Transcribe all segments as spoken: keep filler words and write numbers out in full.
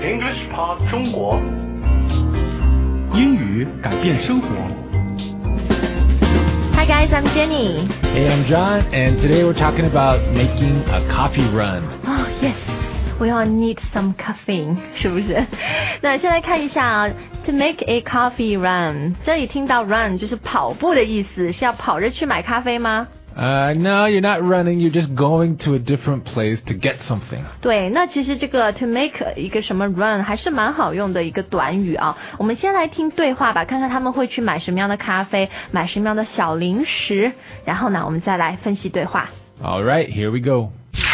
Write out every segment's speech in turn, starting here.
English Pod 中国英语改变生活。 Hi guys, I'm Jenny. Hey, I'm John, and today we're talking about making a coffee run. Oh, yes. We all need some caffeine, 是不是？那先来看一下啊 To make a coffee run. 这里听到 run 就是跑步的意思，是要跑着去买咖啡吗？ Uh, no, you're not running, you're just going to a different place to get something. 对，那其实这个 to make 一个什么 run 还是蛮好用的一个短语啊。我们先来听对话吧，看看他们会去买什么样的咖啡，买什么样的小零食，然后呢，我们再来分析对话。 All right, here we go.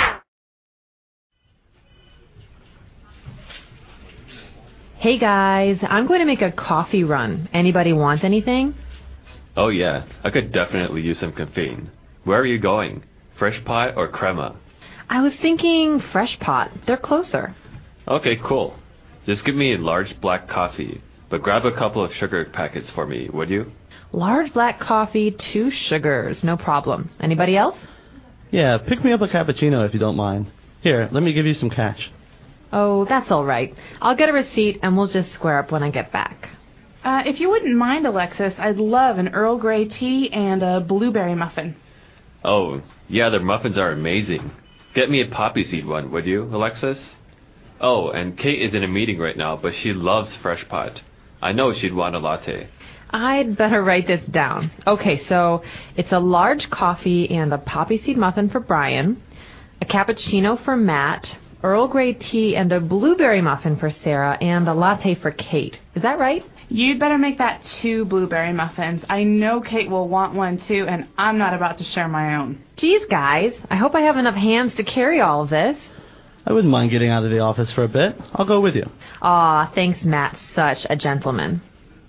Hey guys, I'm going to make a coffee run. Anybody want anything? Oh yeah, I could definitely use some caffeine. Where are you going? Fresh Pot or Crema? I was thinking Fresh Pot. They're closer. Okay, cool. Just give me a large black coffee, but grab a couple of sugar packets for me, would you? Large black coffee, two sugars, no problem. Anybody else? Yeah, pick me up a cappuccino if you don't mind. Here, let me give you some cash. Oh, that's all right. I'll get a receipt and we'll just square up when I get back. Uh, if you wouldn't mind, Alexis, I'd love an Earl Grey tea and a blueberry muffin. Oh, yeah, their muffins are amazing. Get me a poppy seed one, would you, Alexis? Oh, and Kate is in a meeting right now, but she loves Fresh Pot. I know she'd want a latte. I'd better write this down. Okay, so it's a large coffee and a poppy seed muffin for Brian, a cappuccino for Matt, Earl Grey tea and a blueberry muffin for Sarah, and a latte for Kate. Is that right? You'd better make that two blueberry muffins. I know Kate will want one too, and I'm not about to share my own. Geez, guys, I hope I have enough hands to carry all of this. I wouldn't mind getting out of the office for a bit. I'll go with you. Aw, thanks, Matt. Such a gentleman.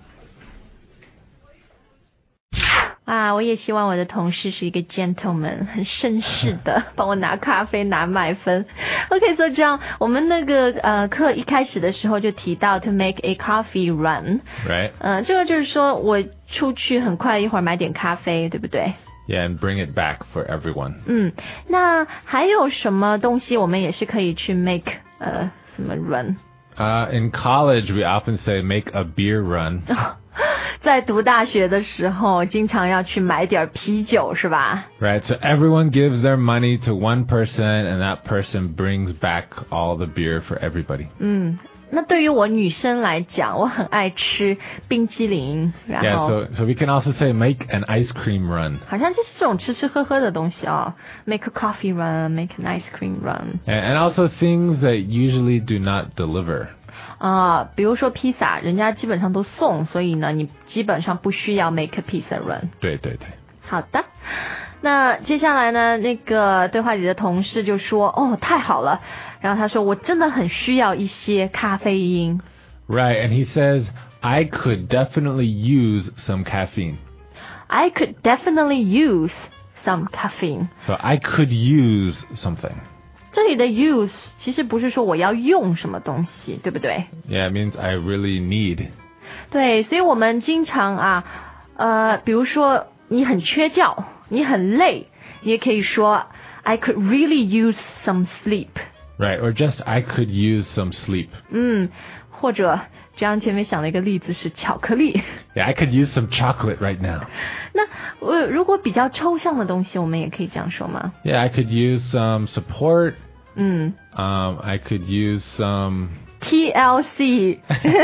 啊，我也希望我的同事是一个 gentleman， 很绅士的，帮我拿咖啡拿麦芬。OK， 所以这样，我们那个呃课一开始的时候就提到 to make a coffee run， Right. 呃，这个就是说我出去很快一会儿买点咖啡，对不对？ Yeah, and bring it back for everyone. 嗯，那还有什么东西我们也是可以去 make 呃什么 run？ Uh, in college, we often say make a beer run. 在读大学的时候，经常要去买点啤酒，是吧？ Right, so everyone gives their money to one person, and that person brings back all the beer for everybody. 嗯，那对于我女生来讲，我很爱吃冰淇淋，然 Yeah, 后 so so we can also say make an ice cream run. 好像就是这种吃吃喝喝的东西哦。Make a coffee run, make an ice cream run. And, and also things that usually do not deliver. 啊，比如说披萨，人家基本上都送，所以呢，你基本上不需要 make a pizza run。 对对对。 好的，那接下来呢，那个对话里的同事就说，哦，太好了，然后他说，我真的很需要一些咖啡因。 Right, and he says, I could definitely use some caffeine. I could definitely use some caffeine. So I could use something. 这里的 use 其实不是说我要用什么东西，对不对？ Yeah, it means I really need. 对，所以我们经常啊，呃，比如说你很缺觉，你很累，你也可以说 I could really use some sleep. Right, or just I could use some sleep. 嗯，或者这样前面想了一个例子是巧克力。 Yeah, I could use some chocolate right now. 那呃，如果比较抽象的东西，我们也可以这样说吗？ Yeah, I could use some support. 嗯。 Um, I could use some... T L C.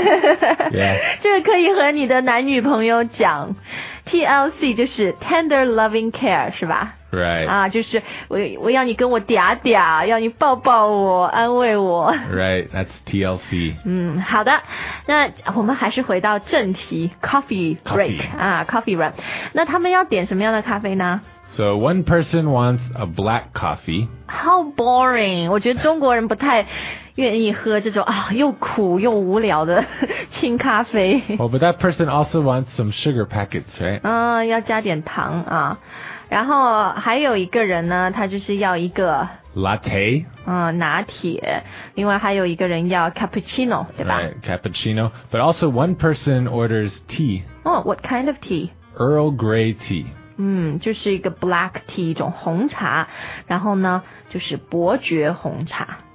Yeah. 这个可以和你的男女朋友讲。T L C 就是 tender loving care 是吧？ Right. 啊，就是我我要你跟我嗲嗲，要你抱抱我，安慰我。 Right, that's T L C. 嗯，好的，那我们还是回到正题 ，coffee break Coffee. 啊 ，coffee run。那他们要点什么样的咖啡呢？ So one person wants a black coffee. How boring！ 我觉得中国人不太愿意喝这种啊又苦又无聊的清咖啡。 Oh, but that person also wants some sugar packets, right? 嗯，要加点糖啊。然后还有一个人呢，他就是要一个 Latte. 嗯拿铁。另外还有一个人要 cappuccino， 对吧？ Right, cappuccino. But also one person orders tea. 哦 ，What kind of tea？ Earl Grey tea. 嗯，就是一个 black tea 一种红茶，然后呢就是伯爵红茶，对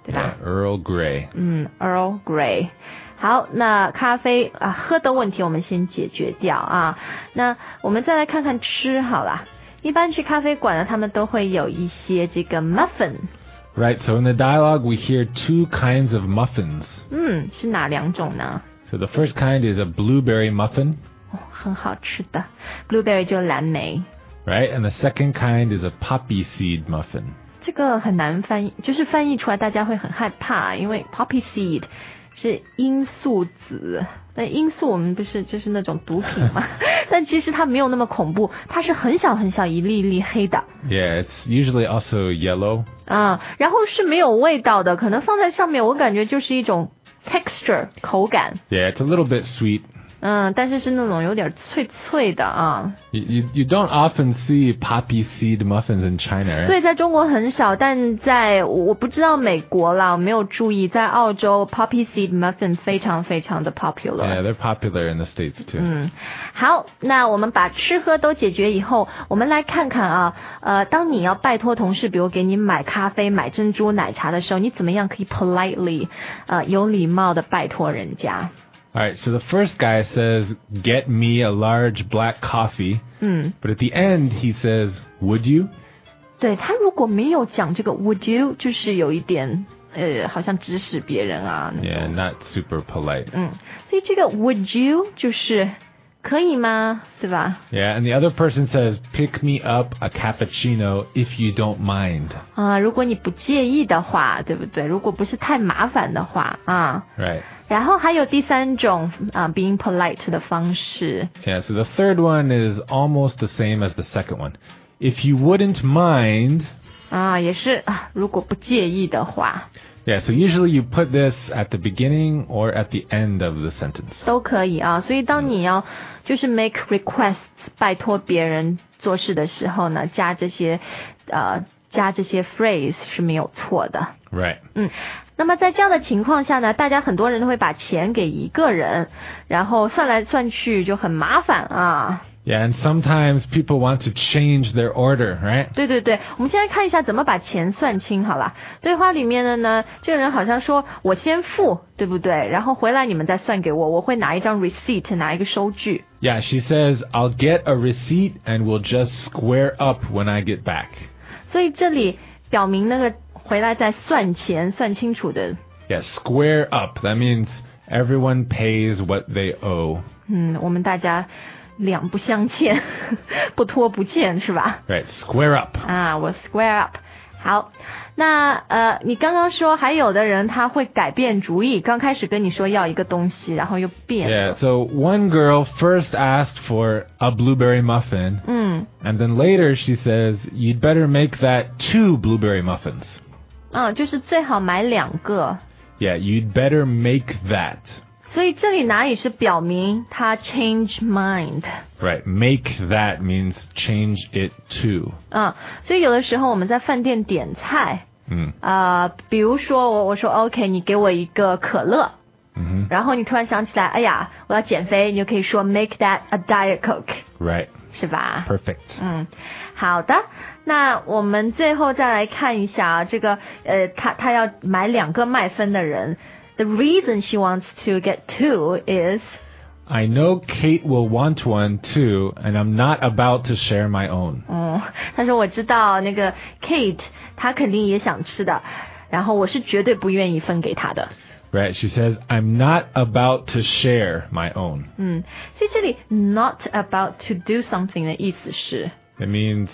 对吧 Yeah, Earl Grey. 嗯 Earl Grey。好，那咖啡啊喝的问题我们先解决掉啊。那我们再来看看吃好了。一般去咖啡馆呢，他们都会有一些这个 muffin。Right, so in the dialogue we hear two kinds of muffins. 嗯，是哪两种呢？ So the first kind is a blueberry muffin. 哦，很好吃的 blueberry 就蓝莓。 Right, and the second kind is a poppy seed muffin. 这个很难翻译，就是翻译出来大家会很害怕，因为 poppy seed 是罂粟籽。那罂粟我们不是就是那种毒品嘛？但其实它没有那么恐怖，它是很小很小一粒一粒黑的。 Yeah, it's usually also yellow. 啊，然后是没有味道的，可能放在上面，我感觉就是一种 texture 口感。 Yeah, it's a little bit sweet. 嗯，但是是那种有点脆脆的啊。 You, you, you don't often see poppy seed muffins in China, right? 对，在中国很少，但在我不知道美国啦，我没有注意，在澳洲 poppy seed muffin 非常非常的 popular. Yeah, they're popular in the States too. 嗯，好，那我们把吃喝都解决以后，我们来看看啊，呃，当你要拜托同事，比如给你买咖啡、买珍珠奶茶的时候，你怎么样可以 politely 呃有礼貌的拜托人家 ？Alright, so the first guy says, get me a large black coffee. 嗯 But at the end, he says, would you? 对，他如果没有讲这个 would you， 就是有一点呃，好像指使别人啊。 Yeah, not super polite. 嗯，所以这个 would you 就是可以吗？对吧？ Yeah, and the other person says, pick me up a cappuccino if you don't mind. 啊，如果你不介意的话，对不对？如果不是太麻烦的话啊。 Right. 然后还有第三种啊 being polite 的方式。 Yeah, so the third one is almost the same as the second one. If you wouldn't mind. 啊，也是啊，如果不介意的话。 Yeah, so usually you put this at the beginning or at the end of the sentence. 都可以啊，所以当你要就是 make requests 拜托别人做事的时候呢，加这些呃加这些 phrase 是没有错的。 Right. 嗯，那么在这样的情况下呢，大家很多人都会把钱给一个人，然后算来算去就很麻烦啊。 Yeah, and sometimes people want to change their order, right? 对对对，我们现在看一下怎么把钱算清好了。对话里面的呢，这个人好像说我先付，对不对？然后回来你们再算给我，我会拿一张 receipt， 拿一个收据。 Yeah, she says, I'll get a receipt and we'll just square up when I get back. 所以这里表明那个回来再算钱，算清楚的。 Yeah, square up. That means everyone pays what they owe. 嗯，我们大家两不相欠，不拖不欠，是吧？ Right, square up. 啊，我 square up。好，那呃，你刚刚说还有的人他会改变主意，刚开始跟你说要一个东西，然后又变了。 Yeah, so one girl first asked for a blueberry muffin. 嗯。 And then later she says, you'd better make that two blueberry muffins. 嗯，就是最好买两个。 Yeah, you'd better make that. 所以这里哪里是表明他 change mind？ Right, make that means change it to. 嗯，所以有的时候我们在饭店点菜， 嗯， 啊、呃，比如说我我说 OK， 你给我一个可乐， 嗯， 然后你突然想起来，哎呀，我要减肥，你就可以说 make that a diet coke。 Right. 是吧 Perfect. 嗯，好的，那我们最后再来看一下啊，这个呃，他他要买两个麦芬的人。The reason she wants to get two is I know Kate will want one too, and I'm not about to share my own. 嗯，他说我知道那个 Kate 她肯定也想吃的，然后我是绝对不愿意分给她的。 Right, she says, I'm not about to share my own. 嗯，所以这里 not about to do something 的意思是 It means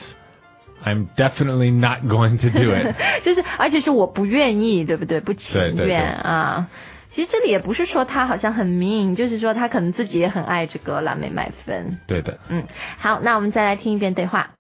I'm definitely not going to do it. 就是而且是我不愿意，对不对？不情愿对对对啊。其实这里也不是说他好像很 mean， 就是说他可能自己也很爱这个蓝莓麦芬。 对的。 嗯，好，那我们再来听一遍对话。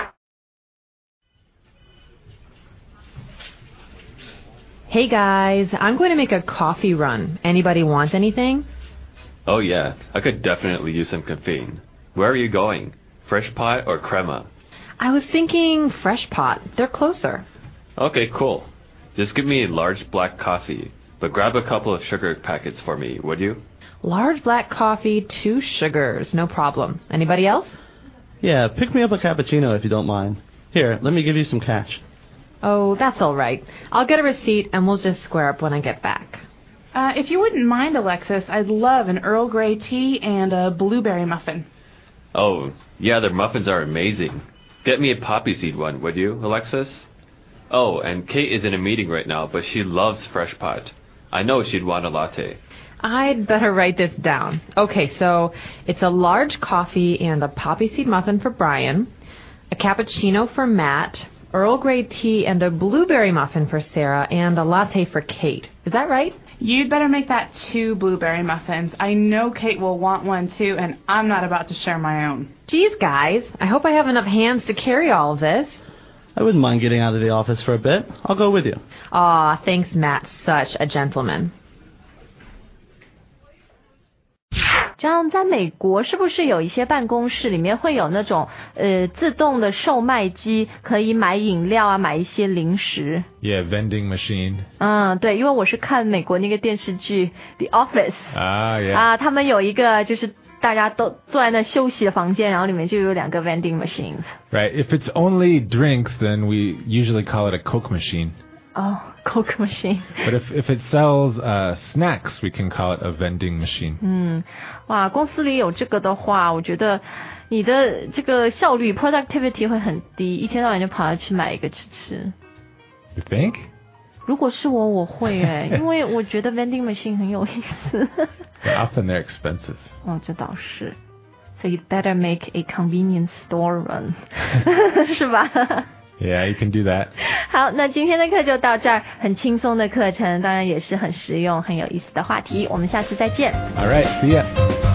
Hey guys, I'm going to make a coffee run. Anybody want anything? Oh yeah, I could definitely use some caffeine. Where are you going? Fresh pot or crema? I was thinking fresh pot. They're closer. Okay, cool. Just give me a large black coffee, but grab a couple of sugar packets for me, would you? Large black coffee, two sugars, no problem. Anybody else? Yeah, pick me up a cappuccino if you don't mind. Here, let me give you some cash. Oh, that's all right. I'll get a receipt and we'll just square up when I get back. Uh, if you wouldn't mind, Alexis, I'd love an Earl Grey tea and a blueberry muffin. Oh, yeah, their muffins are amazing. Get me a poppy seed one, would you, Alexis? Oh, and Kate is in a meeting right now, but she loves fresh pot. I know she'd want a latte. I'd better write this down. Okay, so it's a large coffee and a poppy seed muffin for Brian, a cappuccino for Matt, Earl Grey tea and a blueberry muffin for Sarah, and a latte for Kate. Is that right? You'd better make that two blueberry muffins. I know Kate will want one too, and I'm not about to share my own. Geez, guys, I hope I have enough hands to carry all of this. I wouldn't mind getting out of the office for a bit. I'll go with you. Aw, thanks, Matt. Such a gentleman. 这样在美国是不是有一些办公室里面会有那种呃自动的售卖机，可以买饮料啊，买一些零食？ Yeah, vending machine. 嗯，对，因为我是看美国那个电视剧 The Office Ah, yeah. 啊，他们有一个就是大家都坐在那休息的房间，然后里面就有两个 vending machines。 Right. If it's only drinks, then we usually call it a Coke machine. 哦、oh,，Coke machine。 But if if it sells uh, snacks, we can call it a vending machine. 嗯，哇，公司里有这个的话，我觉得你的这个效率 productivity 会很低，一天到晚就跑下去买一个吃吃。 You think? 如果是我，我会诶，因为我觉得 vending machine 很有意思。 But often they're expensive. 哦，这倒是。So you better make a convenience store run， 是吧？ Yeah, you can do that. 好，那今天的课就到这儿，很轻松的课程，当然也是很实用、很有意思的话题。我们下次再见。 All right, see ya.